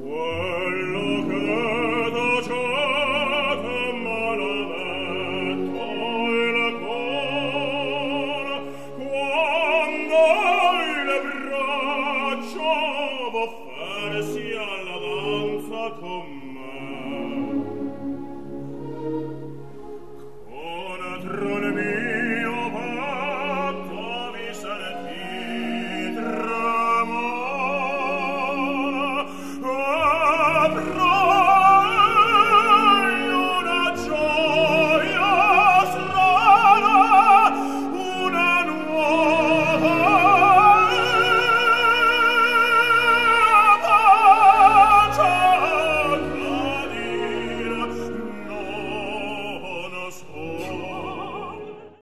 quello che da te maledetto il cuore, quando le braccia v'offersi alla danza con